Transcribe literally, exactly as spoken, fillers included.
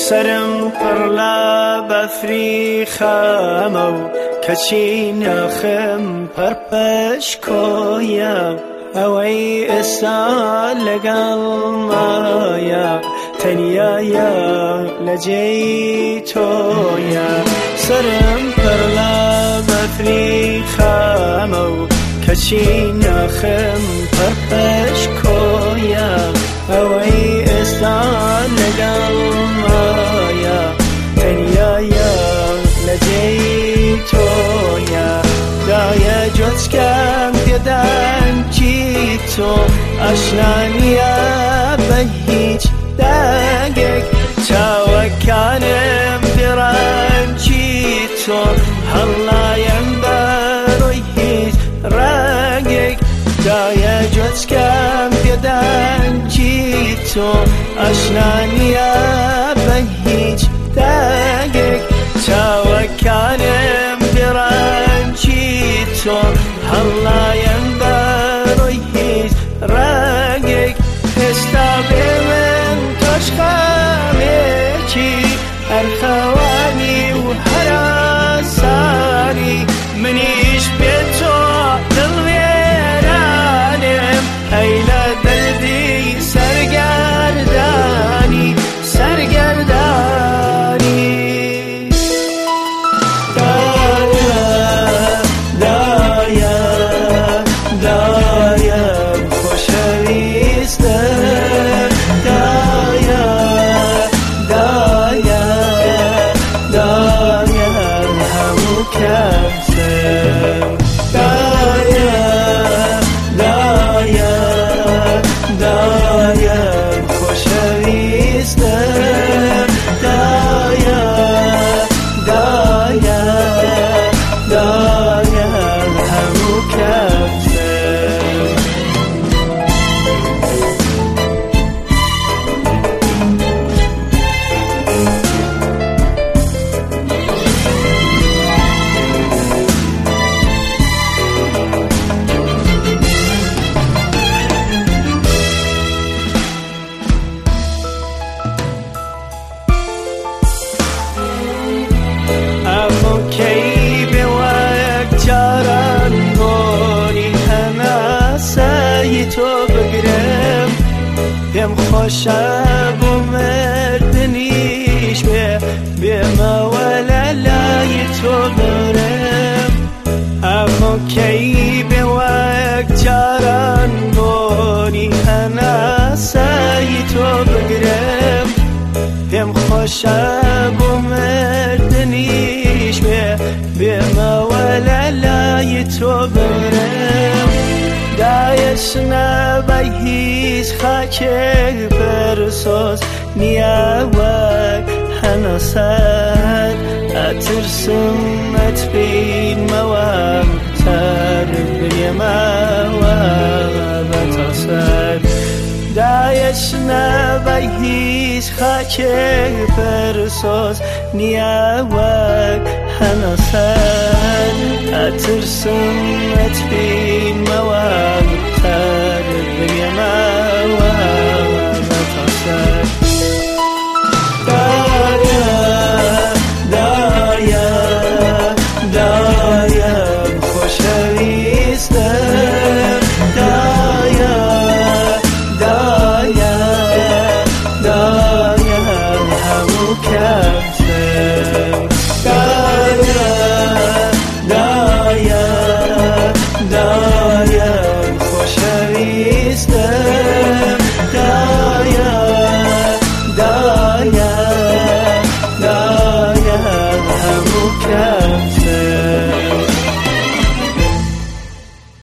سرم پر لب افریخم و کچی نخم پر پشکویم اوی اسال لگل مایا تنیایا لجی تویا سرم پر لب افریخم و کچی نخم پر پشکویم اوی اسال لگل مایا تنیایا لجی تویا دایا جز کم دیدن چی تو اشنانیا به هیچ دقیق توکنم درن چی تو حلایم بروی هیچ رقیق دایا جز کم دیدن چی تو اشنانیا به هیچ دقیق توکنم درن چی تو حلایم بروی هیچ رقیق استابه من تشخمه چی الخوانی و حراسانی منیش به تو دل ویرانم ایلا دلدی سرگردانی سرگردانی خوشب و مردنیش به به ما ولا لای تو برم اما کی به وقت جاران بونی انا سای تو بگرم هم خوشب و مردنیش به به ما ولا لای تو برم دایش نباییش خاکه برسوز نیاوک هنوسد اترسم اتبین موام تر بیماوام بتاسد دایش نباییش خاکه برسوز نیاوک هنوسد اترسم اتبین